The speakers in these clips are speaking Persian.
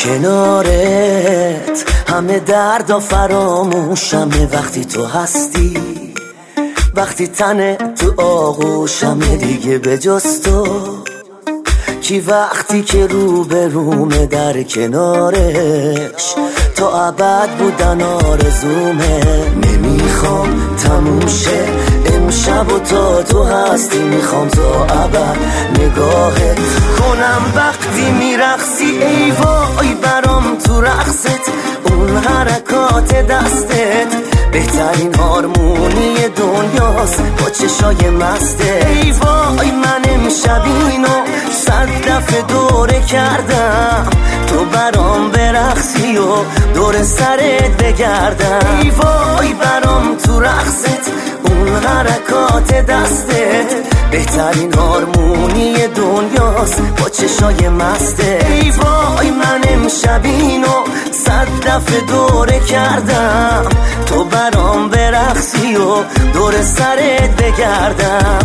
کنارت همه دردا فراموشمه وقتی تو هستی، وقتی تنه تو آغوشمه دیگه به جز تو کی وقتی که روبرومه در کنارش تا ابد بودن آرزومه. نمیخوام تموم شه امشب و تا تو هستی، میخوام تا ابد نگاهت کنم وقتی میرقصی. ای وای برام تو رقصت، اون حرکات دستت بهترین هارمونی دنیاست با چشای مسته. ای وای من امشب اینو 100 دفعه دوره کردم، تو برام برقصی و دور سرت بگردم. ای وای برام تو رقصت، اون حرکات دستت بهترین هارمونی دنیاست با چشای مسته. ای وای من امشب اینو 100 دفعه دوره کردم، تو برام برقصی و دور سرت بگردم.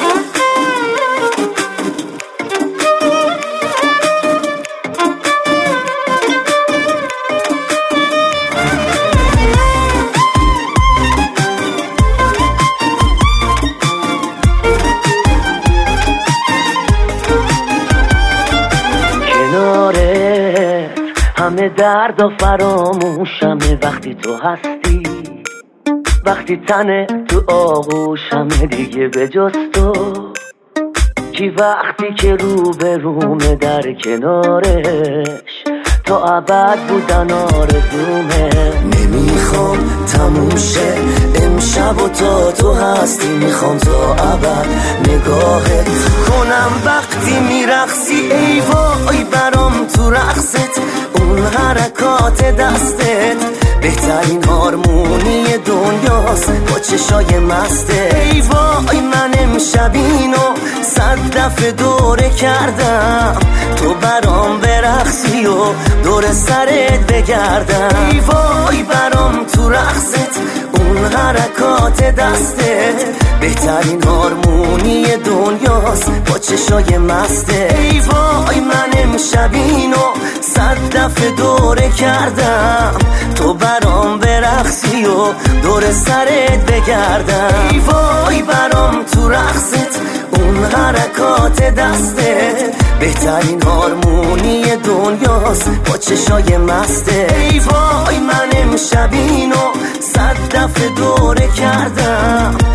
همه درد و فراموشمه وقتی تو هستی، وقتی تنه تو آغوشمه دیگه به جز تو کی وقتی که روبرومه در کنارش تا ابد بودن آرزومه. نمیخوام تموم شه امشب و تا تو هستی، میخوام تا ابد نگاهت کنم وقتی میرقصی. ای وای برام تو رقصت، اون حرکات دستت بهترین هارمونی دنیاست با چشای مسته. ای وای من امشب اینو 100 دفعه دوره کردم، تو برام برقصی و دور سرت بگردم. ای وای برام تو رقصت، اون حرکات دستت بهترین هارمونی دنیاست با چشای مسته. ای وای من امشب اینو 100 دفعه دوره کردم، تو برام برقصی و دور سرت بگردم. ای وای برام تو رقصت، اون حرکات دستت بهترین هارمونی دنیاست با چشای مسته. ای وای من امشب اینو 100 دفعه دوره کردم،